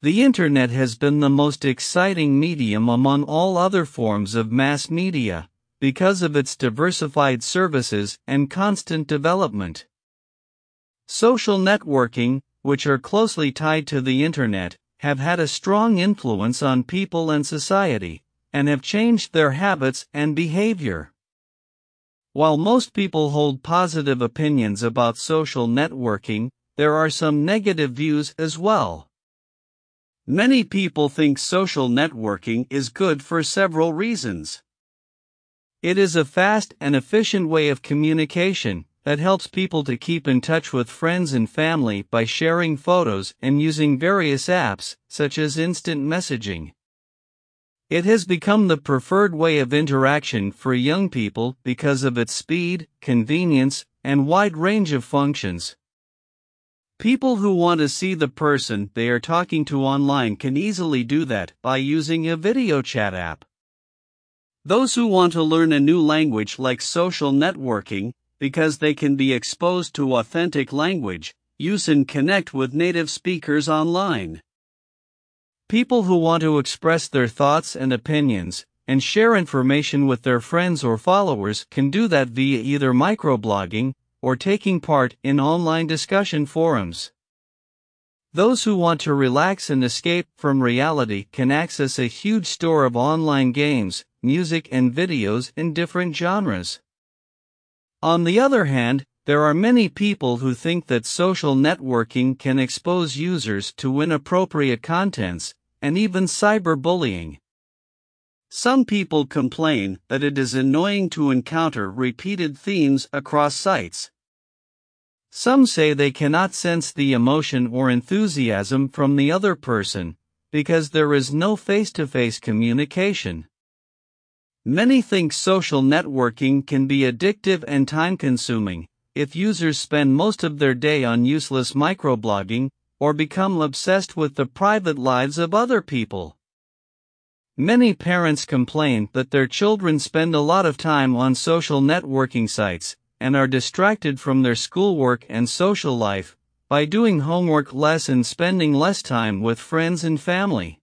The internet has been the most exciting medium among all other forms of mass media, because of its diversified services and constant development. Social networking, which are closely tied to the internet, have had a strong influence on people and society, and have changed their habits and behavior. While most people hold positive opinions about social networking, there are some negative views as well. Many people think social networking is good for several reasons. It is a fast and efficient way of communication that helps people to keep in touch with friends and family by sharing photos and using various apps, such as instant messaging. It has become the preferred way of interaction for young people because of its speed, convenience, and wide range of functions. People who want to see the person they are talking to online can easily do that by using a video chat app. Those who want to learn a new language like social networking, because they can be exposed to authentic language use and connect with native speakers online. People who want to express their thoughts and opinions, and share information with their friends or followers can do that via either microblogging, or taking part in online discussion forums. Those who want to relax and escape from reality can access a huge store of online games, music and videos in different genres. On the other hand, there are many people who think that social networking can expose users to inappropriate contents, and even cyberbullying. Some people complain that it is annoying to encounter repeated themes across sites. Some say they cannot sense the emotion or enthusiasm from the other person, because there is no face-to-face communication. Many think social networking can be addictive and time-consuming if users spend most of their day on useless microblogging, or become obsessed with the private lives of other people. Many parents complain that their children spend a lot of time on social networking sites, and are distracted from their schoolwork and social life, by doing homework less and spending less time with friends and family.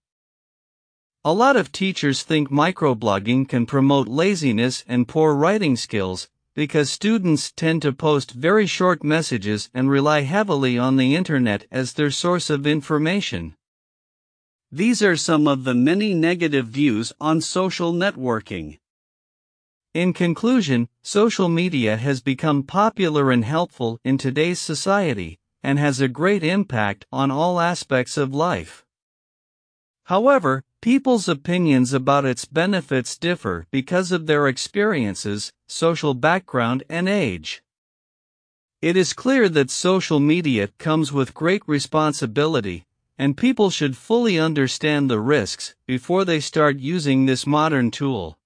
A lot of teachers think microblogging can promote laziness and poor writing skills, because students tend to post very short messages and rely heavily on the internet as their source of information. These are some of the many negative views on social networking. In conclusion, social media has become popular and helpful in today's society, and has a great impact on all aspects of life. However, people's opinions about its benefits differ because of their experiences, social background, and age. It is clear that social media comes with great responsibility, and people should fully understand the risks before they start using this modern tool.